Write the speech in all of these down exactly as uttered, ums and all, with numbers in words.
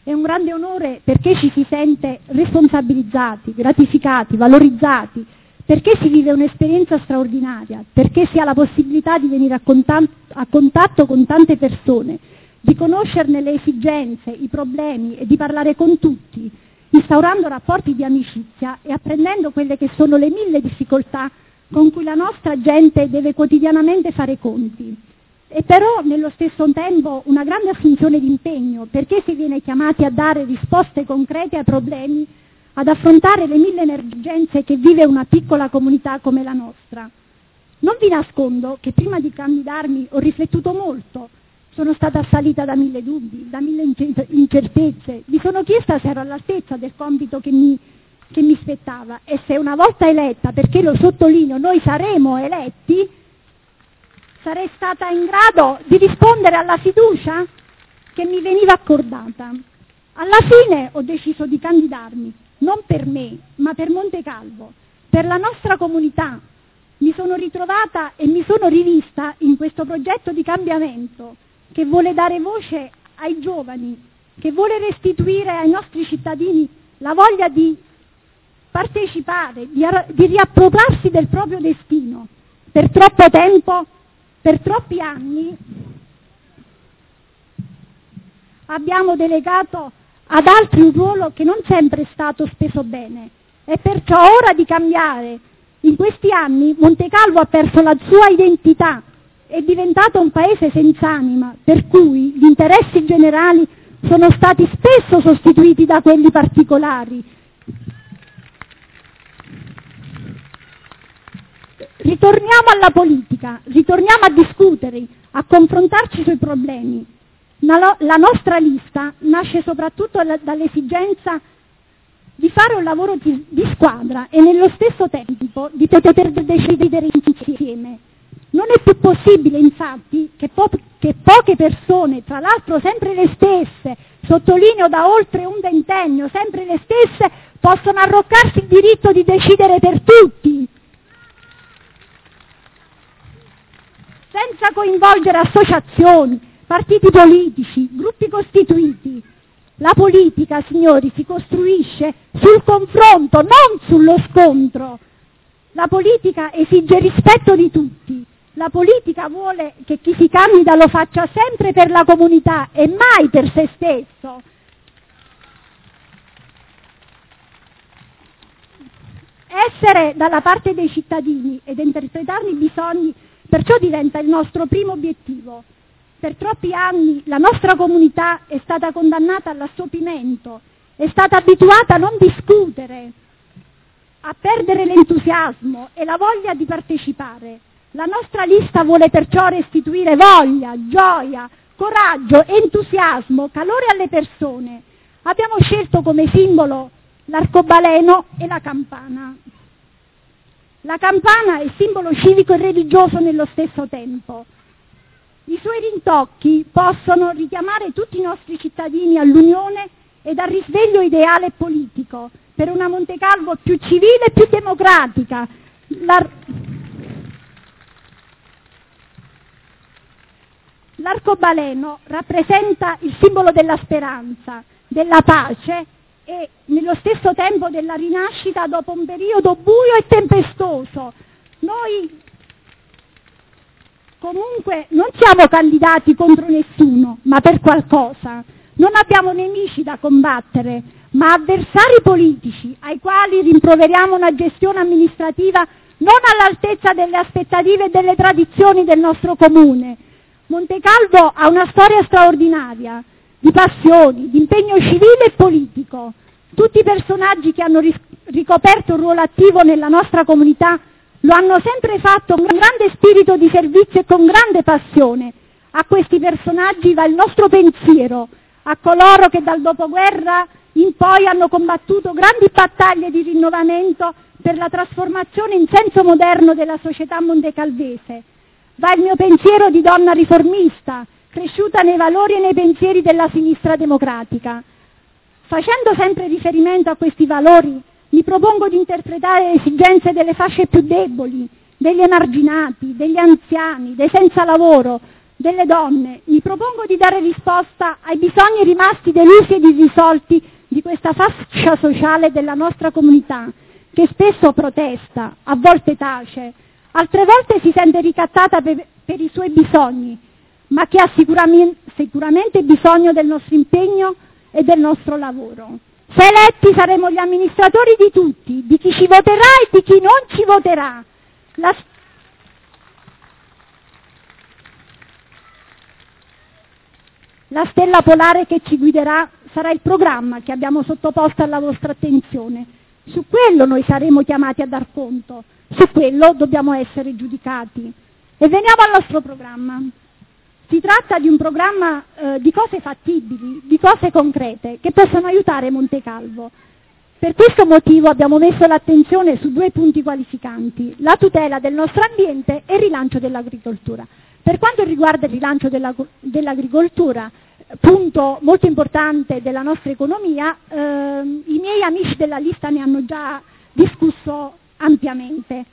È un grande onore perché ci si sente responsabilizzati, gratificati, valorizzati, perché si vive un'esperienza straordinaria, perché si ha la possibilità di venire a, contatto, a contatto con tante persone, di conoscerne le esigenze, i problemi e di parlare con tutti, instaurando rapporti di amicizia e apprendendo quelle che sono le mille difficoltà con cui la nostra gente deve quotidianamente fare i conti. E però nello stesso tempo una grande assunzione di impegno, perché si viene chiamati a dare risposte concrete ai problemi, ad affrontare le mille emergenze che vive una piccola comunità come la nostra. Non vi nascondo che prima di candidarmi ho riflettuto molto, sono stata assalita da mille dubbi, da mille incertezze, mi sono chiesta se ero all'altezza del compito che mi, che mi spettava e se una volta eletta, perché lo sottolineo, noi saremo eletti, sarei stata in grado di rispondere alla fiducia che mi veniva accordata. Alla fine ho deciso di candidarmi, non per me, ma per Montecalvo, per la nostra comunità. Mi sono ritrovata e mi sono rivista in questo progetto di cambiamento che vuole dare voce ai giovani, che vuole restituire ai nostri cittadini la voglia di partecipare, di, di riappropriarsi del proprio destino. Per troppo tempo, per troppi anni, abbiamo delegato ad altri un ruolo che non sempre è stato speso bene. È perciò ora di cambiare. In questi anni Montecalvo ha perso la sua identità, è diventato un paese senza anima, per cui gli interessi generali sono stati spesso sostituiti da quelli particolari. Ritorniamo alla politica, ritorniamo a discutere, a confrontarci sui problemi. La nostra lista nasce soprattutto dall'esigenza di fare un lavoro di, di squadra e nello stesso tempo di poter decidere insieme. Non è più possibile, infatti, che, po- che poche persone, tra l'altro sempre le stesse, sottolineo da oltre un ventennio, sempre le stesse, possano arroccarsi il diritto di decidere per tutti, senza coinvolgere associazioni, partiti politici, gruppi costituiti. La politica, signori, si costruisce sul confronto, non sullo scontro. La politica esige rispetto di tutti. La politica vuole che chi si candida lo faccia sempre per la comunità e mai per se stesso. Essere dalla parte dei cittadini ed interpretarne i bisogni perciò diventa il nostro primo obiettivo. Per troppi anni la nostra comunità è stata condannata all'assopimento, è stata abituata a non discutere, a perdere l'entusiasmo e la voglia di partecipare. La nostra lista vuole perciò restituire voglia, gioia, coraggio, entusiasmo, calore alle persone. Abbiamo scelto come simbolo l'arcobaleno e la campana. La campana è simbolo civico e religioso nello stesso tempo. I suoi rintocchi possono richiamare tutti i nostri cittadini all'unione ed al risveglio ideale politico per una Montecalvo più civile e più democratica. L'ar- L'arcobaleno rappresenta il simbolo della speranza, della pace e nello stesso tempo della rinascita dopo un periodo buio e tempestoso. Noi comunque non siamo candidati contro nessuno, ma per qualcosa. Non abbiamo nemici da combattere, ma avversari politici ai quali rimproveriamo una gestione amministrativa non all'altezza delle aspettative e delle tradizioni del nostro comune. Montecalvo ha una storia straordinaria, di passioni, di impegno civile e politico. Tutti i personaggi che hanno ricoperto un ruolo attivo nella nostra comunità lo hanno sempre fatto con grande spirito di servizio e con grande passione. A questi personaggi va il nostro pensiero, a coloro che dal dopoguerra in poi hanno combattuto grandi battaglie di rinnovamento per la trasformazione in senso moderno della società montecalvese. Va il mio pensiero di donna riformista, cresciuta nei valori e nei pensieri della sinistra democratica. Facendo sempre riferimento a questi valori, mi propongo di interpretare le esigenze delle fasce più deboli, degli emarginati, degli anziani, dei senza lavoro, delle donne, mi propongo di dare risposta ai bisogni rimasti delusi ed irrisolti di questa fascia sociale della nostra comunità, che spesso protesta, a volte tace, altre volte si sente ricattata per, per i suoi bisogni, ma che ha sicuramente, sicuramente bisogno del nostro impegno e del nostro lavoro. Se eletti saremo gli amministratori di tutti, di chi ci voterà e di chi non ci voterà. La La stella polare che ci guiderà sarà il programma che abbiamo sottoposto alla vostra attenzione. Su quello noi saremo chiamati a dar conto, su quello dobbiamo essere giudicati. E veniamo al nostro programma. Si tratta di un programma eh, di cose fattibili, di cose concrete, che possono aiutare Montecalvo. Per questo motivo abbiamo messo l'attenzione su due punti qualificanti: la tutela del nostro ambiente e il rilancio dell'agricoltura. Per quanto riguarda il rilancio della, dell'agricoltura, punto molto importante della nostra economia, eh, i miei amici della lista ne hanno già discusso ampiamente.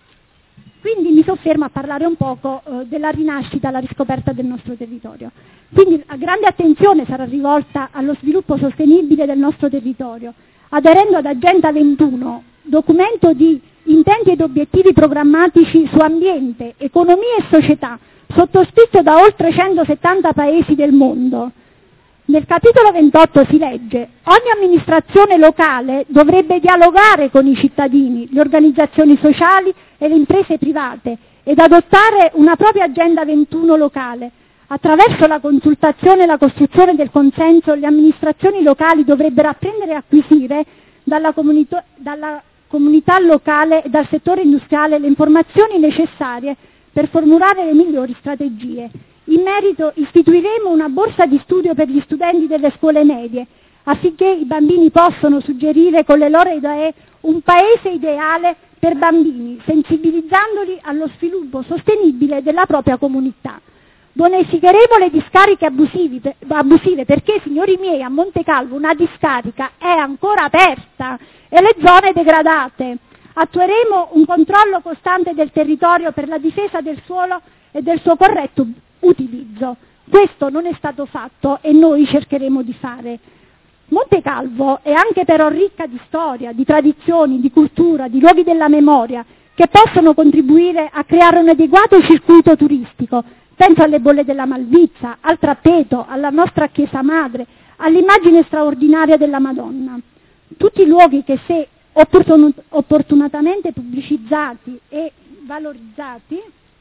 Quindi mi soffermo a parlare un poco eh, della rinascita, la riscoperta del nostro territorio. Quindi la grande attenzione sarà rivolta allo sviluppo sostenibile del nostro territorio, aderendo ad Agenda ventuno, documento di intenti ed obiettivi programmatici su ambiente, economia e società, sottoscritto da oltre centosettanta paesi del mondo. Nel capitolo ventotto si legge: ogni amministrazione locale dovrebbe dialogare con i cittadini, le organizzazioni sociali e le imprese private ed adottare una propria agenda ventuno locale. Attraverso la consultazione e la costruzione del consenso, le amministrazioni locali dovrebbero apprendere e acquisire dalla comunità, dalla comunità locale e dal settore industriale le informazioni necessarie per formulare le migliori strategie. In merito istituiremo una borsa di studio per gli studenti delle scuole medie, affinché i bambini possano suggerire con le loro idee un paese ideale per bambini, sensibilizzandoli allo sviluppo sostenibile della propria comunità. Bonificheremo le discariche abusivi, abusive perché, signori miei, a Montecalvo una discarica è ancora aperta e le zone degradate. Attueremo un controllo costante del territorio per la difesa del suolo e del suo corretto utilizzo. Questo non è stato fatto e noi cercheremo di fare. Montecalvo è anche però ricca di storia, di tradizioni, di cultura, di luoghi della memoria che possono contribuire a creare un adeguato circuito turistico. Penso alle bolle della Malvizza, al Trappeto, alla nostra chiesa madre, all'immagine straordinaria della Madonna. Tutti luoghi che, se opportun- opportunamente pubblicizzati e valorizzati,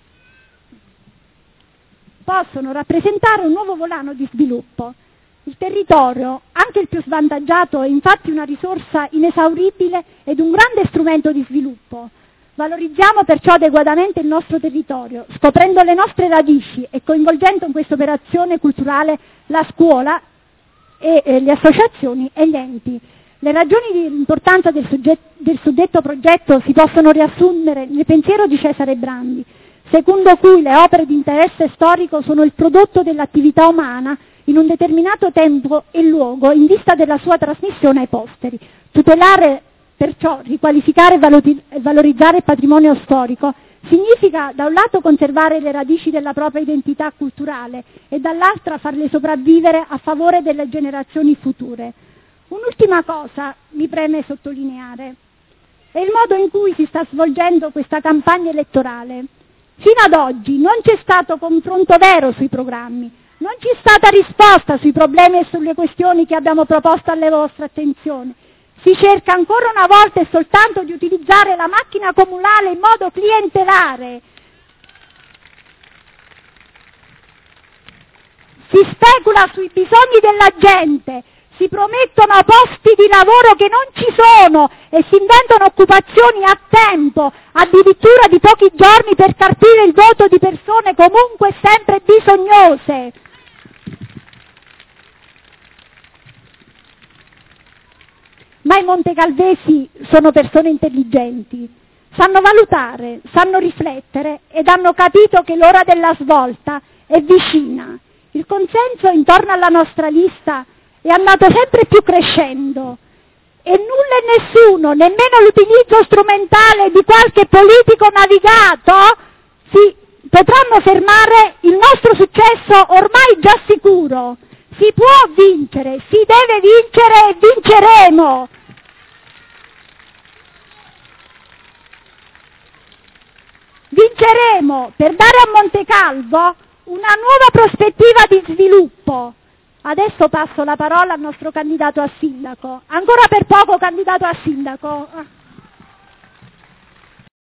possono rappresentare un nuovo volano di sviluppo. Il territorio, anche il più svantaggiato, è infatti una risorsa inesauribile ed un grande strumento di sviluppo. Valorizziamo perciò adeguatamente il nostro territorio, scoprendo le nostre radici e coinvolgendo in questa operazione culturale la scuola e eh, le associazioni e gli enti. Le ragioni di importanza del, soggetto, del suddetto progetto si possono riassumere nel pensiero di Cesare Brandi, secondo cui le opere di interesse storico sono il prodotto dell'attività umana in un determinato tempo e luogo in vista della sua trasmissione ai posteri. Tutelare, perciò, riqualificare e valorizzare il patrimonio storico significa da un lato conservare le radici della propria identità culturale e dall'altra farle sopravvivere a favore delle generazioni future. Un'ultima cosa mi preme sottolineare: è il modo in cui si sta svolgendo questa campagna elettorale. Fino ad oggi non c'è stato confronto vero sui programmi, non c'è stata risposta sui problemi e sulle questioni che abbiamo proposto alle vostre attenzioni. Si cerca ancora una volta e soltanto di utilizzare la macchina comunale in modo clientelare. Si specula sui bisogni della gente, si promettono posti di lavoro che non ci sono e si inventano occupazioni a tempo, addirittura di pochi giorni, per carpire il voto di persone comunque sempre bisognose. Ma i montecalvesi sono persone intelligenti, sanno valutare, sanno riflettere ed hanno capito che l'ora della svolta è vicina. Il consenso intorno alla nostra lista è andato sempre più crescendo e nulla e nessuno, nemmeno l'utilizzo strumentale di qualche politico navigato, si potranno fermare il nostro successo ormai già sicuro. Si può vincere, si deve vincere e vinceremo! Vinceremo per dare a Montecalvo una nuova prospettiva di sviluppo. Adesso passo la parola al nostro candidato a sindaco. Ancora per poco candidato a sindaco.